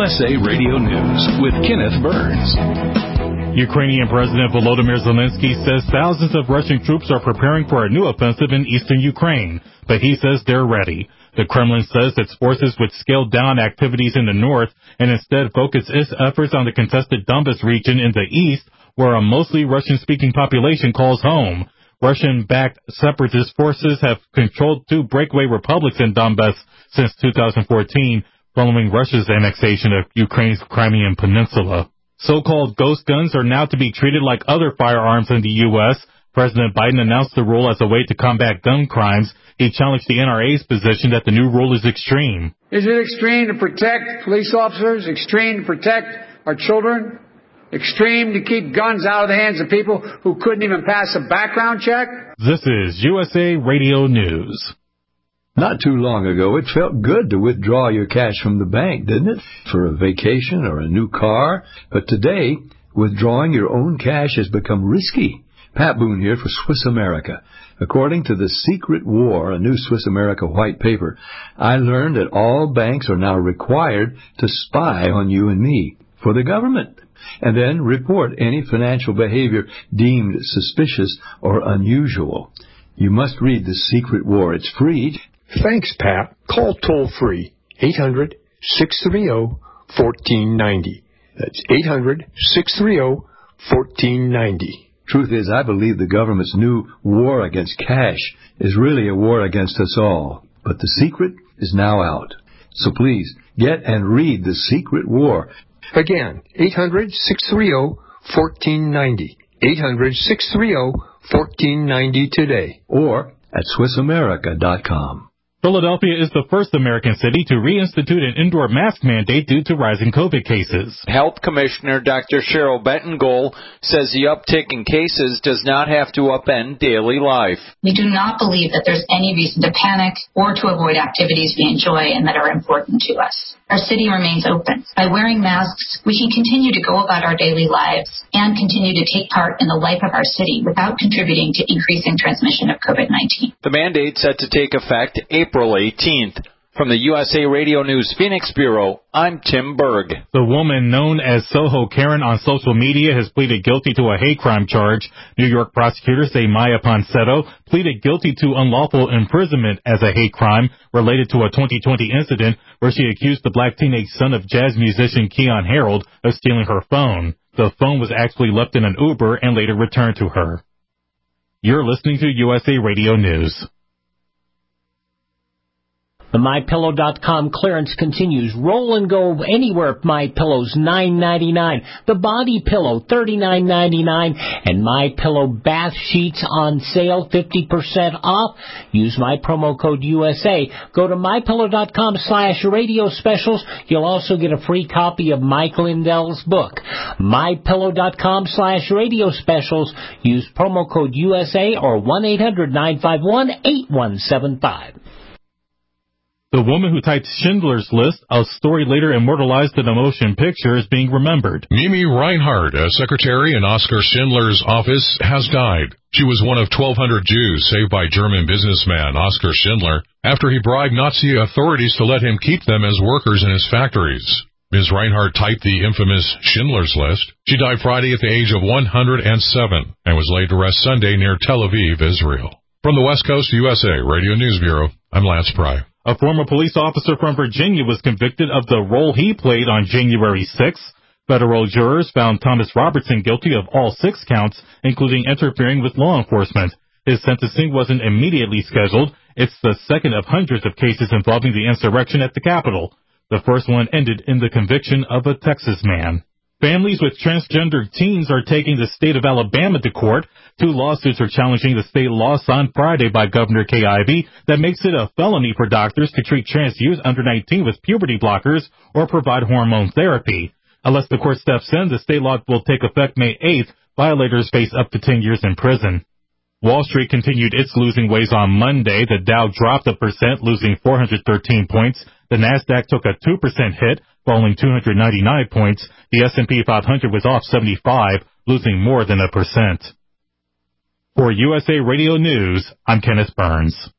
USA Radio News with Kenneth Burns. Ukrainian President Volodymyr Zelensky says thousands of Russian troops are preparing for a new offensive in eastern Ukraine, but he says they're ready. The Kremlin says its forces would scale down activities in the north and instead focus its efforts on the contested Donbas region in the east, where a mostly Russian-speaking population calls home. Russian-backed separatist forces have controlled 2 breakaway republics in Donbas since 2014, following Russia's annexation of Ukraine's Crimean Peninsula. So-called ghost guns are now to be treated like other firearms in the U.S. President Biden announced the rule as a way to combat gun crimes. He challenged the NRA's position that the new rule is extreme. Is it extreme to protect police officers? Extreme to protect our children? Extreme to keep guns out of the hands of people who couldn't even pass a background check? This is USA Radio News. Not too long ago, it felt good to withdraw your cash from the bank, didn't it? For a vacation or a new car. But today, withdrawing your own cash has become risky. Pat Boone here for Swiss America. According to The Secret War, a new Swiss America white paper, I learned that all banks are now required to spy on you and me for the government, and then report any financial behavior deemed suspicious or unusual. You must read The Secret War. It's free. Thanks, Pat. Call toll-free 800-630-1490. That's 800-630-1490. Truth is, I believe the government's new war against cash is really a war against us all. But the secret is now out. So please, get and read The Secret War. Again, 800-630-1490. 800-630-1490 today. Or at SwissAmerica.com. Philadelphia is the first American city to reinstitute an indoor mask mandate due to rising COVID cases. Health Commissioner Dr. Cheryl Bettengol says the uptick in cases does not have to upend daily life. We do not believe that there's any reason to panic or to avoid activities we enjoy and that are important to us. Our city remains open. By wearing masks, we can continue to go about our daily lives and continue to take part in the life of our city without contributing to increasing transmission of COVID-19. The mandate set to take effect April 18th. From the USA Radio News Phoenix Bureau, I'm Tim Berg. The woman known as Soho Karen on social media has pleaded guilty to a hate crime charge. New York prosecutors say Maya Ponsetto pleaded guilty to unlawful imprisonment as a hate crime related to a 2020 incident where she accused the black teenage son of jazz musician Keon Harold of stealing her phone. The phone was actually left in an Uber and later returned to her. You're listening to USA Radio News. The MyPillow.com clearance continues. Roll and go anywhere. MyPillow's $9.99. The Body Pillow $39.99, and MyPillow bath sheets on sale 50% off. Use my promo code USA. Go to MyPillow.com/radio specials. You'll also get a free copy of Mike Lindell's book. MyPillow.com/radio specials. Use promo code USA or 1-800-951-8175. The woman who typed Schindler's List, a story later immortalized in a motion picture, is being remembered. Mimi Reinhardt, a secretary in Oskar Schindler's office, has died. She was one of 1,200 Jews saved by German businessman Oskar Schindler after he bribed Nazi authorities to let him keep them as workers in his factories. Ms. Reinhardt typed the infamous Schindler's List. She died Friday at the age of 107 and was laid to rest Sunday near Tel Aviv, Israel. From the West Coast USA Radio News Bureau, I'm Lance Pry. A former police officer from Virginia was convicted of the role he played on January 6th. Federal jurors found Thomas Robertson guilty of all 6 counts, including interfering with law enforcement. His sentencing wasn't immediately scheduled. It's the second of hundreds of cases involving the insurrection at the Capitol. The first one ended in the conviction of a Texas man. Families with transgender teens are taking the state of Alabama to court. 2 lawsuits are challenging the state law signed Friday by Governor Kay Ivey that makes it a felony for doctors to treat trans youth under 19 with puberty blockers or provide hormone therapy. Unless the court steps in, the state law will take effect May 8th. Violators face up to 10 years in prison. Wall Street continued its losing ways on Monday. The Dow dropped 1%, losing 413 points. The Nasdaq took a 2% hit, falling 299 points. The S&P 500 was off 75, losing more than 1%. For USA Radio News, I'm Kenneth Burns.